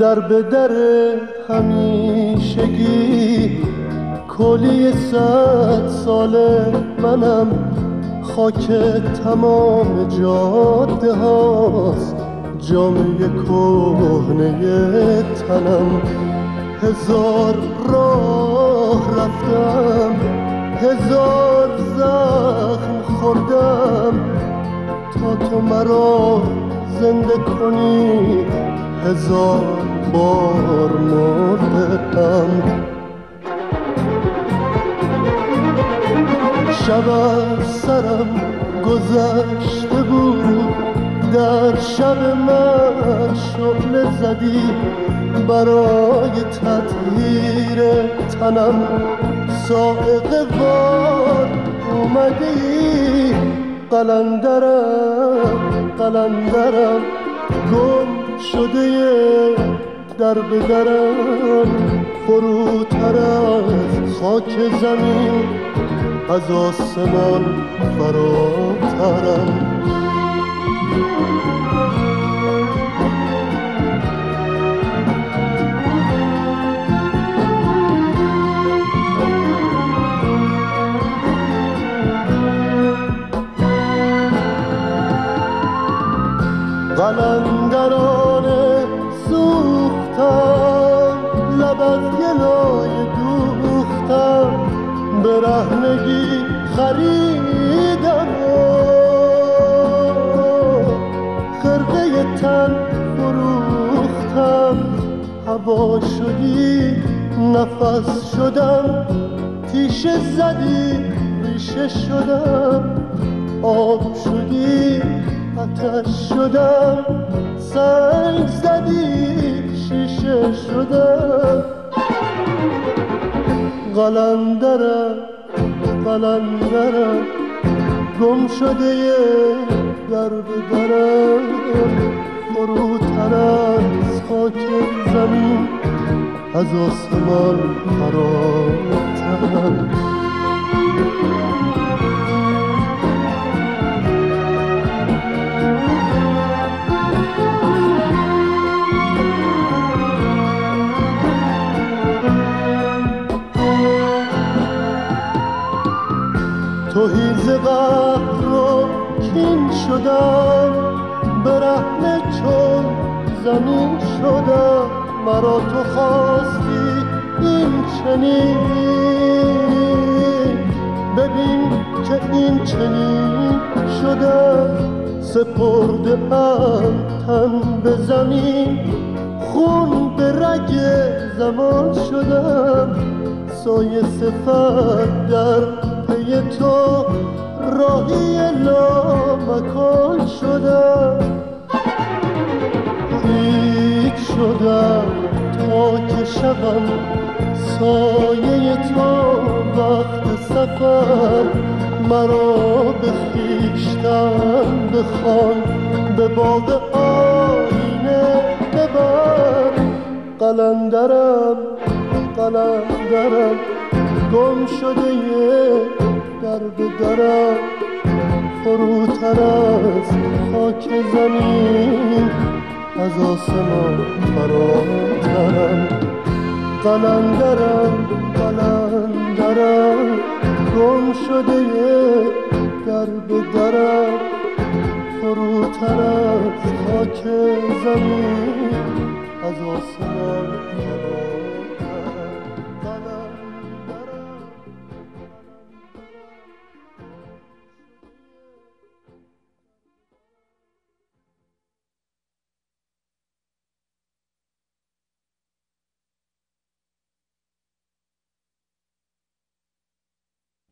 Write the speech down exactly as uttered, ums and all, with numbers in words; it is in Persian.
در به در همیشگی کلی صد ساله منم، خاک تمام جاده هاست جامعه کهنه تنم. هزار راه رفتم، هزار زخم خوردم تا تو مرا زنده کنی، هزار بار مردم. شب از سرم گذشته بود، در شب من شعله زدی برای تطهیر تنم. صاعقه وار اومدی، قلندرم قلندرم گم شده در به درم. فروتر از خاک زمین از آسمان فراترم. قلندرانه سوختم، لب از گلای دوختم، برهنگی خریدم و خرقه تن فروختم. هوا شدی نفس شدم، تیشه زدی ریشه شدم. آب شدی آتش شدم، سنگ زدی شیشه شدم. قلندرم قلندرم گم شده در به درم. فروتر از خاک زمین از آسمان فراترم. توهی ز قهر و کین شدم، برهنه چون زمین شدم. مرا تو خواستی این چنین، ببین که این چنین شدم. سپرده ام تن به زمین، خون به رگ زمان شدم. سایه صفت در پی تو راهی لامکان شدم. هیچ شدم تا که شوم سایه تو وقت سفر. مرا به خویشتن بخوان، به باغ آینه ببر. قلندرم قلندرم گم شده در به درم. فروتر از خاک زمین از آسمان فراترم. قلندرم قلندرم گم شده در به درم. فروتر از خاک زمین از آسمان فراترم.